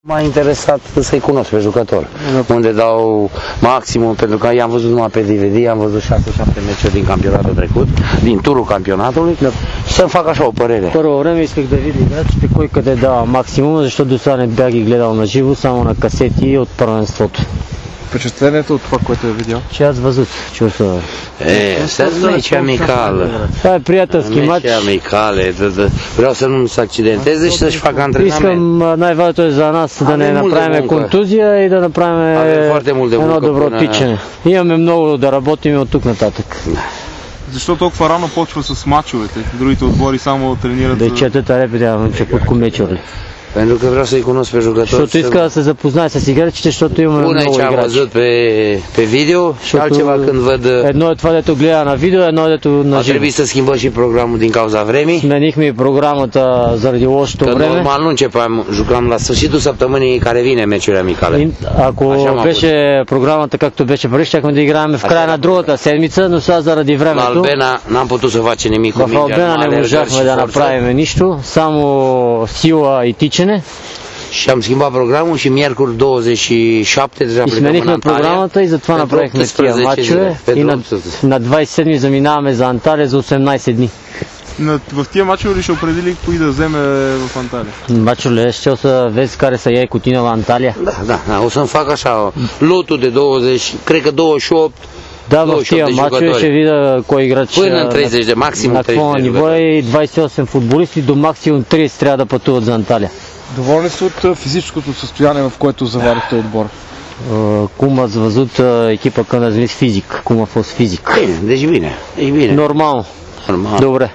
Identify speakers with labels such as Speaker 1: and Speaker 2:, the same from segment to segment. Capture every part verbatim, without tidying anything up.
Speaker 1: M-a interesat să-i cunosc pe jucător, unde dau maximum, pentru că i-am văzut numai pe D V D, am văzut șase șapte meciuri din campionatul trecut, din turul campionatului, da. Să-mi fac așa o părere.
Speaker 2: Първо време исках да видя играчите, кой къде дава максимум, защото до сега не бях ги гледал на живо, само на касети от първенството.
Speaker 3: Впечатлението от това, което е видял?
Speaker 2: Ce ați văzut? Ce o să...
Speaker 1: E, să meci amicală.
Speaker 2: Това е приятелски матч.
Speaker 1: Meci amicale, vreau să nu se accidenteze și să-și facă antrenament.
Speaker 2: Искам най-важното е за нас да не направим контузия и да направим едно добро тичане. Имаме много да работим от тук нататък.
Speaker 3: Защо толкова рано почва с мачовете? Другите отбори само тренират...
Speaker 2: Да четат репите, am început cu meciurile.
Speaker 1: Pentru că vreau să-i cunosc pe jucători.
Speaker 2: Защото иска да се запознае с играчите, защото имаме много играчи.
Speaker 1: Una ce am văzut pe, pe video și altceva când văd...
Speaker 2: Едно е това, дето гледа на видео, едно е дето на
Speaker 1: A
Speaker 2: живо.
Speaker 1: trebuit să schimbăm și programul din cauza vremii.
Speaker 2: Сменихме и програмата заради лошото
Speaker 1: Că
Speaker 2: време.
Speaker 1: normal nu începeam, jucam la sfârșitul săptămânii care vine meciuri amicale.
Speaker 2: Ако беше програмата както беше преди, щяхме да играем в края на другата седмица, но сега заради
Speaker 1: La
Speaker 2: времето.
Speaker 1: Albena n-am putut să facem nimic cu
Speaker 2: В Албена не можахме да направим нищо, само сила и тичане.
Speaker 1: Și am schimbat programul și miercuri douăzeci și șapte deja plecăm în
Speaker 2: Сменихме
Speaker 1: Antalya.
Speaker 2: програмата и затова направихме тия мачове. И на, на двадесет и седми заминаваме за Анталия за осемнадесет дни.
Speaker 3: В тия мачове ли ще определи кои да вземе в Анталия?
Speaker 2: Мачове ще să vezi care să iei cu tine la Antalya.
Speaker 1: Da, da, da, o să-mi fac așa lotul de douăzeci, cred că douăzeci și opt.
Speaker 2: Да, в тия мачове ще видя кой играч
Speaker 1: Până în treizeci de maximum
Speaker 2: на какво ниво и двадесет и осем футболисти, до максимум тридесет трябва да пътуват за Анталия.
Speaker 3: Доволни са от физическото състояние, в което заварихте отбор?
Speaker 2: Cum ați văzut echipa când ați venit fizic? Cum a fost fizic?
Speaker 1: Bine, deci bine, e bine.
Speaker 2: Normal.
Speaker 1: Normal.
Speaker 2: Добре.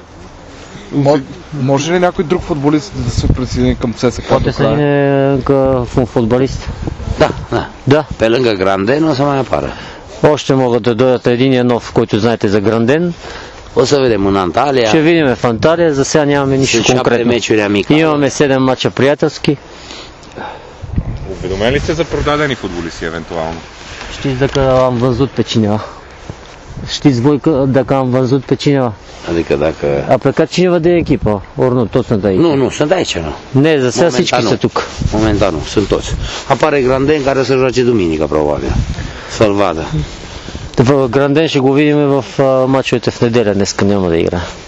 Speaker 3: Може ли някой друг футболист да се присъедини към ЦСКА?
Speaker 2: Poate să vine încă un fotbalist?
Speaker 1: Da, da.
Speaker 2: Da.
Speaker 1: Pe lângă Granden o să mai apară.
Speaker 2: Още могат да дойдат единия нов, който знаете за Гранден.
Speaker 1: O să vedem în Antalya.
Speaker 2: Ще видим в Анталия, за сега нямаме нищо конкретно. Имаме седем мача приятелски.
Speaker 4: Уведомен ли сте за продадени футболисти евентуално?
Speaker 2: Știți dacă am văzut pe cineva? Știți voi că dacă am văzut pe cineva?
Speaker 1: Adică dacă...
Speaker 2: A plecat cineva de echipă, ori nu, toți sunt aici?
Speaker 1: Nu, nu, sunt aici, nu.
Speaker 2: Ne, за сега всички са тук.
Speaker 1: Momentan nu, sunt toți. Apare Granden care să joace duminică, probabil. Să-l vadă.
Speaker 2: В Гранден ще го видим в мачовете в неделя, днеска няма да игра.